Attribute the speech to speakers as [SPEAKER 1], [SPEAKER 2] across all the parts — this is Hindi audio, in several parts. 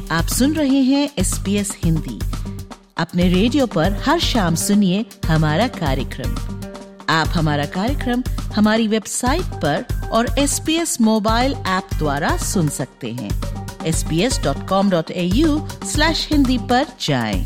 [SPEAKER 1] आप सुन रहे हैं SBS हिंदी। अपने रेडियो पर हर शाम सुनिए हमारा कार्यक्रम। आप हमारा कार्यक्रम हमारी वेबसाइट पर और SBS मोबाइल ऐप द्वारा सुन सकते हैं। sbs.com.au/hindi पर जाएं।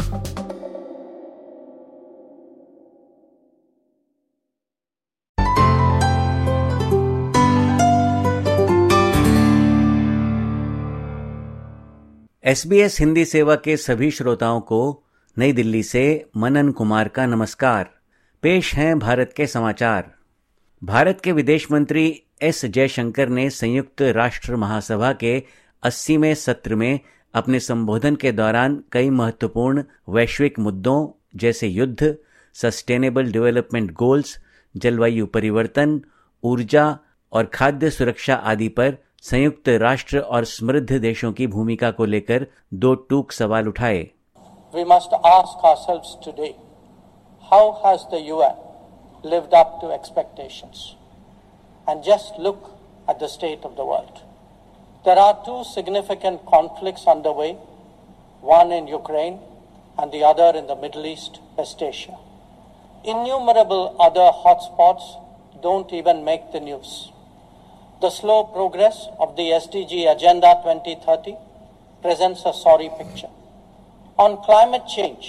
[SPEAKER 2] SBS हिंदी सेवा के सभी श्रोताओं को नई दिल्ली से मनन कुमार का नमस्कार। पेश हैं भारत के समाचार। भारत के विदेश मंत्री एस जयशंकर ने संयुक्त राष्ट्र महासभा के 80वें सत्र में अपने संबोधन के दौरान कई महत्वपूर्ण वैश्विक मुद्दों जैसे युद्ध, सस्टेनेबल डेवलपमेंट गोल्स, जलवायु परिवर्तन, ऊर्जा और खाद्य सुरक्षा आदि पर संयुक्त राष्ट्र और समृद्ध देशों की भूमिका को लेकर दो टूक सवाल उठाए।
[SPEAKER 3] We must ask ourselves today, how has the UN lived up to expectations? And just look at the state of the world. There are two significant conflicts underway, one in Ukraine and the other in the Middle East, West Asia. Innumerable other hotspots don't even make the news. The slow progress of the SDG Agenda 2030 presents a sorry picture. On climate change,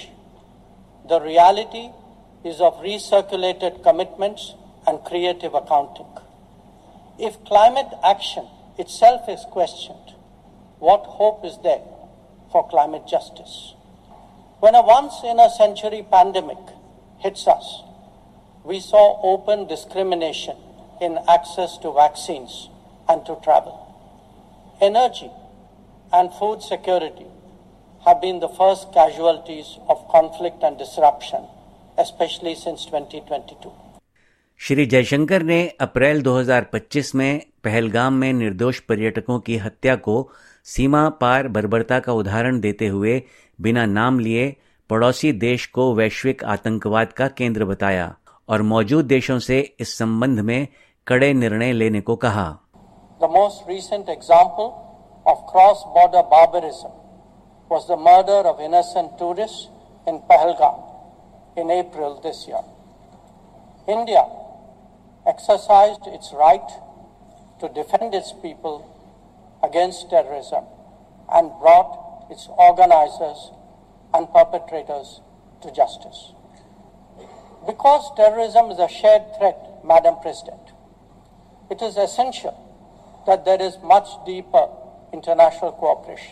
[SPEAKER 3] the reality is of recirculated commitments and creative accounting. If climate action itself is questioned, what hope is there for climate justice? When a once-in-a-century pandemic hits us, we saw open discrimination in access to vaccines and to travel. Energy and food security have been the first casualties of conflict and disruption, especially since 2022.
[SPEAKER 2] Shri Jaishankar ने अप्रैल 2025 में पहलगाम में निर्दोष पर्यटकों की हत्या को सीमा पार बर्बरता का उदाहरण देते हुए बिना नाम लिए पड़ोसी देश को वैश्विक आतंकवाद का केंद्र बताया और मौजूद देशों से इस संबंध में कड़े निर्णय लेने को कहा।
[SPEAKER 3] The most recent example of cross-border barbarism was the murder of innocent tourists in Pahalgam in April this year. India exercised its right to defend its people against terrorism and brought its organizers and perpetrators to justice. Because terrorism is a shared threat, Madam President, it is essential that there is much deeper international cooperation.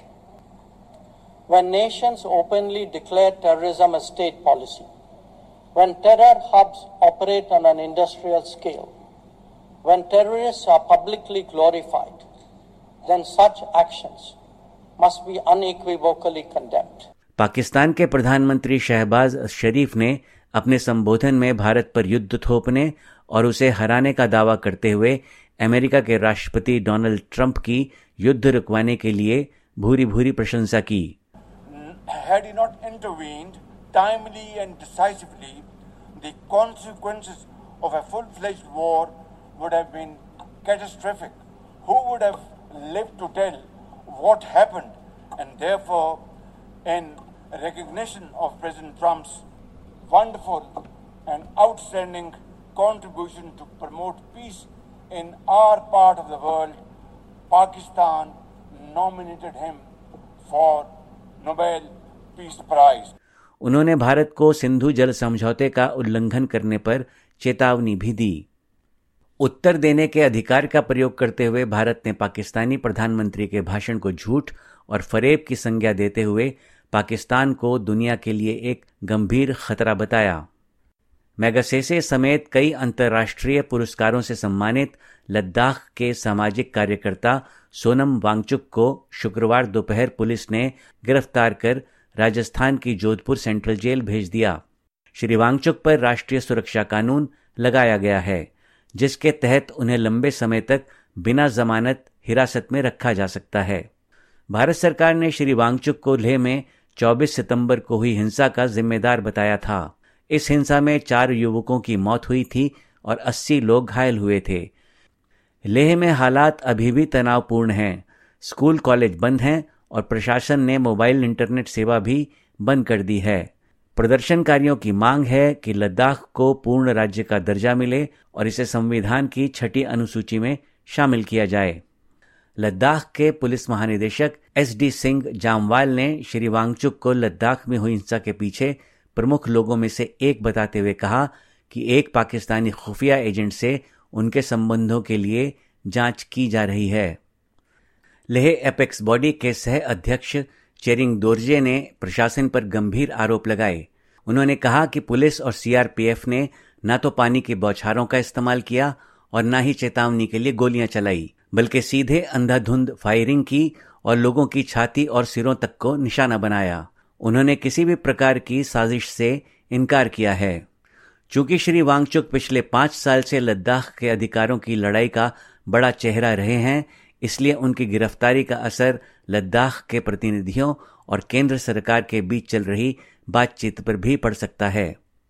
[SPEAKER 3] When nations openly declare terrorism a state policy, when terror hubs operate on an industrial scale, when terrorists are publicly glorified, then such actions must be unequivocally condemned.
[SPEAKER 2] Pakistan के प्रधानमंत्री शहबाज शरीफ ने अपने संबोधन में भारत पर युद्ध थोपने और उसे हराने का दावा करते हुए अमेरिका के राष्ट्रपति डोनाल्ड ट्रंप की युद्ध रुकवाने के लिए भूरी प्रशंसा की।
[SPEAKER 4] Had he not intervened timely and decisively, the consequences of a full-fledged war would have been catastrophic. Who would have lived to tell what happened? And therefore, in recognition of President Trump's wonderful and outstanding contribution to promote peace in our part of the world, Pakistan nominated him for Nobel Peace Prize.
[SPEAKER 2] उन्होंने भारत को सिंधु जल समझौते का उल्लंघन करने पर चेतावनी भी दी। उत्तर देने के अधिकार का प्रयोग करते हुए भारत ने पाकिस्तानी प्रधानमंत्री के भाषण को झूठ और फरेब की संज्ञा देते हुए पाकिस्तान को दुनिया के लिए एक गंभीर खतरा बताया। मैगसेसे समेत कई अंतर्राष्ट्रीय पुरस्कारों से सम्मानित लद्दाख के सामाजिक कार्यकर्ता सोनम वांगचुक को शुक्रवार दोपहर पुलिस ने गिरफ्तार कर राजस्थान की जोधपुर सेंट्रल जेल भेज दिया। श्री वांगचुक पर राष्ट्रीय सुरक्षा कानून लगाया गया है, जिसके तहत उन्हें लंबे समय तक बिना जमानत हिरासत में रखा जा सकता है। भारत सरकार ने श्री वांगचुक को लेह में 24 सितंबर को हुई हिंसा का जिम्मेदार बताया था। इस हिंसा में 4 युवकों की मौत हुई थी और 80 लोग घायल हुए थे। लेह में हालात अभी भी तनावपूर्ण हैं। स्कूल कॉलेज बंद हैं और प्रशासन ने मोबाइल इंटरनेट सेवा भी बंद कर दी है। प्रदर्शनकारियों की मांग है कि लद्दाख को पूर्ण राज्य का दर्जा मिले और इसे संविधान की 6ठी अनुसूची में शामिल किया जाए। लद्दाख के पुलिस महानिदेशक SD सिंह जामवाल ने श्री वांगचुक को लद्दाख में हुई हिंसा के पीछे प्रमुख लोगों में से एक बताते हुए कहा कि एक पाकिस्तानी खुफिया एजेंट से उनके संबंधों के लिए जांच की जा रही है। लेह एपेक्स बॉडी के सह अध्यक्ष चेरिंग दोरजे ने प्रशासन पर गंभीर आरोप लगाए। उन्होंने कहा कि पुलिस और CRPF ने न तो पानी की बौछारों का इस्तेमाल किया और न ही चेतावनी के लिए गोलियां चलाई, बल्कि सीधे अंधाधुंध फायरिंग की और लोगों की छाती और सिरों तक को निशाना बनाया। उन्होंने किसी भी प्रकार की साजिश से इनकार किया है। चूंकि श्री वांगचुक पिछले 5 साल से लद्दाख के अधिकारों की लड़ाई का बड़ा चेहरा रहे हैं, इसलिए उनकी गिरफ्तारी का असर लद्दाख के प्रतिनिधियों और केंद्र सरकार के बीच चल रही बातचीत पर भी पड़ सकता है।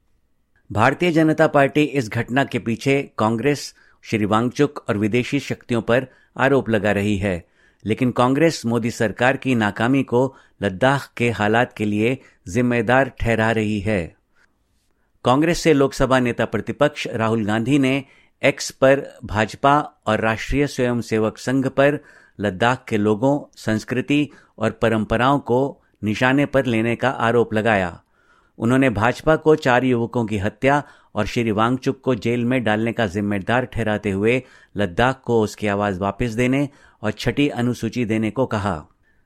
[SPEAKER 2] भारतीय जनता पार्टी इस घटना के पीछे कांग्रेस, श्री वांगचुक और विदेशी शक्तियों पर आरोप लगा रही है, लेकिन कांग्रेस मोदी सरकार की नाकामी को लद्दाख के हालात के लिए जिम्मेदार ठहरा रही है। कांग्रेस से लोकसभा नेता प्रतिपक्ष राहुल गांधी ने एक्स पर भाजपा और राष्ट्रीय स्वयंसेवक संघ पर लद्दाख के लोगों, संस्कृति और परंपराओं को निशाने पर लेने का आरोप लगाया। उन्होंने भाजपा को 4 युवकों की हत्या और श्री वांगचुक को जेल में डालने का जिम्मेदार ठहराते हुए लद्दाख को उसकी आवाज वापस देने और 6ठी अनुसूची देने को कहा।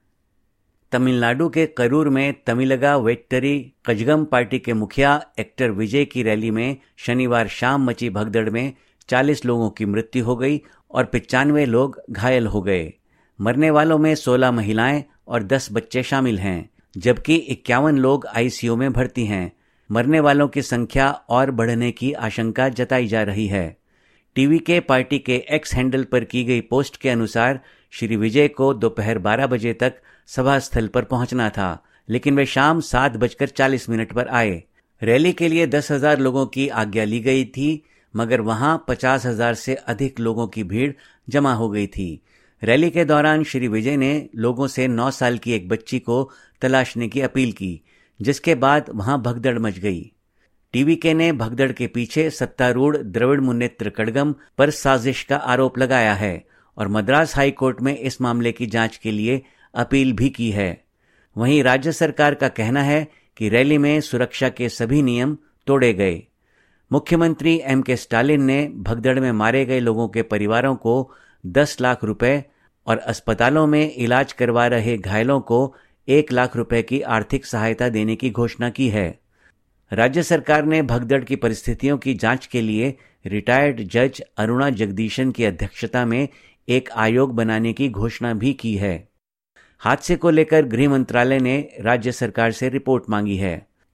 [SPEAKER 2] तमिलनाडु के करूर में तमिलगा वेट्टरी कजगम पार्टी के मुखिया एक्टर विजय की रैली में शनिवार शाम मची भगदड़ में 40 लोगों की मृत्यु हो गई और 95 लोग घायल हो गए। मरने वालों में 16 महिलाएं और 10 बच्चे शामिल हैं, जबकि 51 लोग ICU में भर्ती हैं। मरने वालों की संख्या और बढ़ने की आशंका जताई जा रही है। टीवी के पार्टी के एक्स हैंडल पर की गई पोस्ट के अनुसार श्री विजय को दोपहर 12 बजे तक सभा स्थल पर पहुंचना था, लेकिन वे शाम 7:40 पर आए। रैली के लिए 10,000 लोगों की आज्ञा ली गई थी, मगर वहां 50,000 से अधिक लोगों की भीड़ जमा हो गई थी। रैली के दौरान श्री विजय ने लोगों से 9 साल की एक बच्ची को तलाशने की अपील की, जिसके बाद वहां भगदड़ मच गई। टीवीके ने भगदड़ के पीछे सत्तारूढ़ द्रविड़ मुन्नेत्र कड़गम पर साजिश का आरोप लगाया है और मद्रास हाई कोर्ट में इस मामले की जांच के लिए अपील भी की है। वहीं राज्य सरकार का कहना है कि रैली में सुरक्षा के सभी नियम तोड़े गए। मुख्यमंत्री M.K. स्टालिन ने भगदड़ में मारे गए लोगों के परिवारों को 10 लाख रुपए और अस्पतालों में इलाज करवा रहे घायलों को 1 लाख रुपए की आर्थिक सहायता देने की घोषणा की है। राज्य सरकार ने भगदड़ की परिस्थितियों की जांच के लिए रिटायर्ड जज अरुणा जगदीशन की अध्यक्षता में एक आयोग बनाने की घोषणा भी की है। हादसे को लेकर गृह मंत्रालय ने राज्य सरकार से रिपोर्ट मांगी है।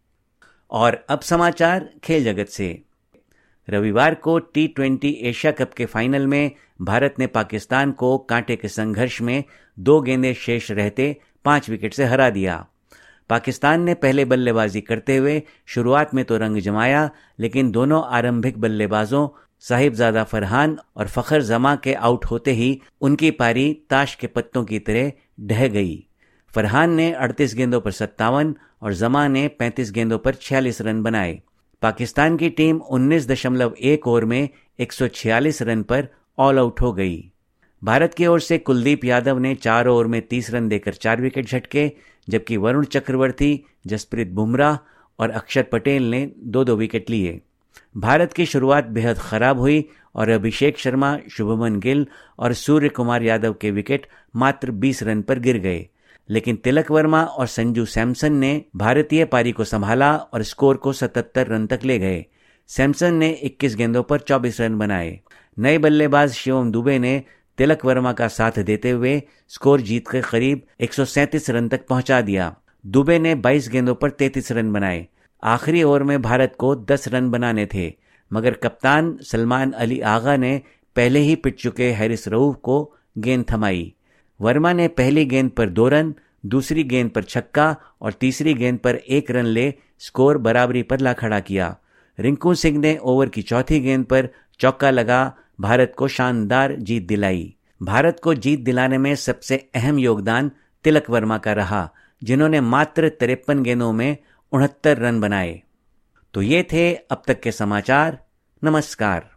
[SPEAKER 2] और अब समाचार खेल जगत से। रविवार को T20 एशिया कप के फाइनल में भारत ने पाकिस्तान को कांटे के संघर्ष में 2 गेंदें शेष रहते 5 विकेट से हरा दिया। पाकिस्तान ने पहले बल्लेबाजी करते हुए शुरुआत में तो रंग जमाया, लेकिन दोनों आरंभिक बल्लेबाजों साहिबजादा फरहान और फखर जमा के आउट होते ही उनकी पारी ताश के पत्तों की तरह ढह गई। फरहान ने 38 गेंदों पर 57 और जमा ने 35 गेंदों पर 46 रन बनाए। पाकिस्तान की टीम 19.1 ओवर में 146 रन पर ऑल आउट हो गई। भारत की ओर से कुलदीप यादव ने 4 ओवर में 30 रन देकर 4 विकेट झटके, जबकि वरुण चक्रवर्ती, जसप्रीत बुमराह और अक्षर पटेल ने 2-2 विकेट लिए। भारत की शुरुआत बेहद खराब हुई और अभिषेक शर्मा, शुभमन गिल और सूर्य कुमार यादव के विकेट मात्र 20 रन पर गिर गए, लेकिन तिलक वर्मा और संजू सैमसन ने भारतीय पारी को संभाला और स्कोर को 77 रन तक ले गए। सैमसन ने 21 गेंदों पर 24 रन बनाए। नए बल्लेबाज शिवम दुबे ने तिलक वर्मा का साथ देते हुए स्कोर जीतकर करीब 137 रन तक पहुंचा दिया। दुबे ने 22 गेंदों पर 33 रन बनाए। आखिरी ओवर में भारत को 10 रन बनाने थे, मगर कप्तान सलमान अली आगा ने पहले ही पिट चुके हैरिस रऊफ को गेंद थमाई। वर्मा ने पहली गेंद पर 2 रन, दूसरी गेंद पर छक्का और तीसरी गेंद पर 1 रन ले स्कोर बराबरी पर ला खड़ा किया। रिंकू सिंह ने ओवर की चौथी गेंद पर चौका लगा भारत को शानदार जीत दिलाई। भारत को जीत दिलाने में सबसे अहम योगदान तिलक वर्मा का रहा, जिन्होंने मात्र 53 गेंदों में 69 रन बनाए। तो ये थे अब तक के समाचार। नमस्कार।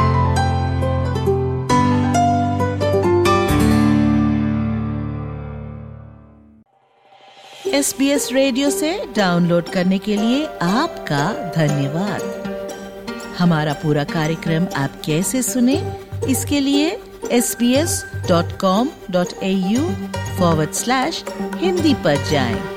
[SPEAKER 1] SBS रेडियो से डाउनलोड करने के लिए आपका धन्यवाद। हमारा पूरा कार्यक्रम आप कैसे सुने, इसके लिए sbs.com.au/Hindi पर जाएं।